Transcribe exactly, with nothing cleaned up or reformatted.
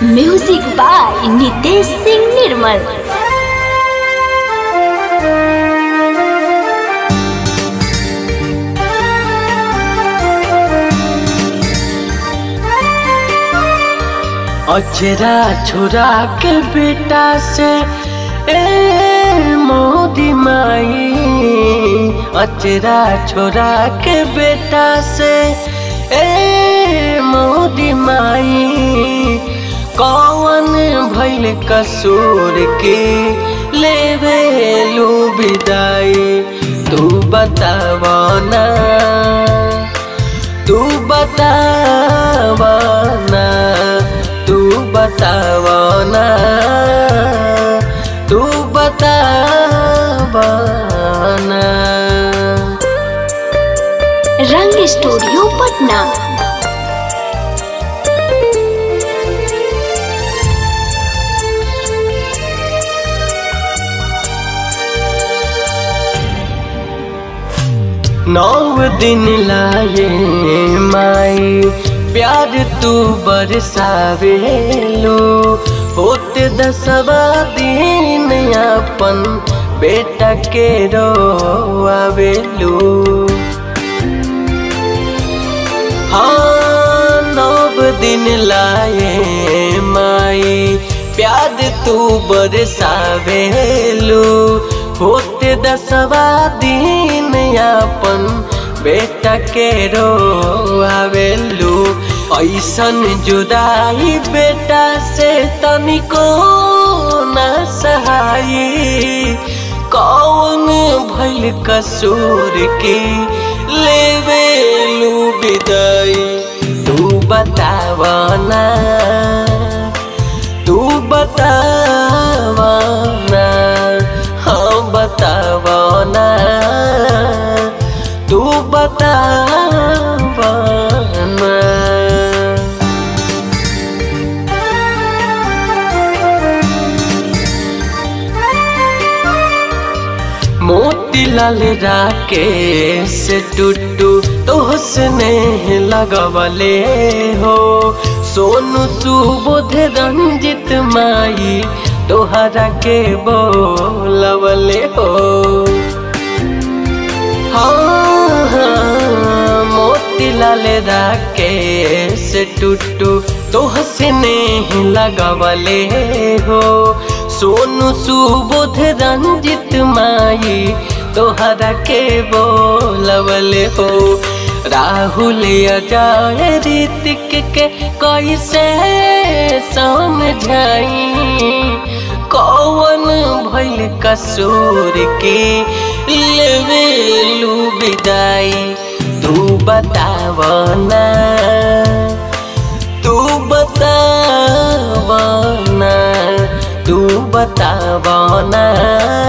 Music by Nitesh Singh Nirmal. अचरा छुरा के बेटा से ए मोदी माई, अचरा छोरा के बेटा से ए मोदी माई, कौन भइल कसूर के लेवे लू विदाई, तू बतावा ना, तू बतावा ना, तू बतावा ना, तू बतावा ना। रंग स्टूडियो पटना। नौ दिन लाए माई प्यार तू बरसावेलो, होते दसवा दिन अपन बेटा के रोआवेलो। हाँ नौ दिन लाए माई प्यार तू बरसावेलो, होते दसवा दिन अपन बेटा के रोआवेलू। ऐसन जुदाई बेटा से तनिको न सहाई, कौन भइल कसूर के लेवेलू विदाई, तू बतावा ना, तू बतावा ना, हाँ बतावा ना, तू बतावा ना। मोतीलाल राकेश टुट्टू तोहसने लगवले हो, सोनू सुबोध रंजित माई तोहरा के बोलवले हो। हाँ हाँ मोतीलाल राकेश टुट्टू तोहसने लगवले हो, सोनू सुबोध रंजित माई तोहरा के बोलवले हो। राहुल अजय ऋतिक के कैसे समझाई, कौन भइल कसूर के लेवेलू विदाई, तू बतावा ना, तू बतावा ना, तू बतावा ना।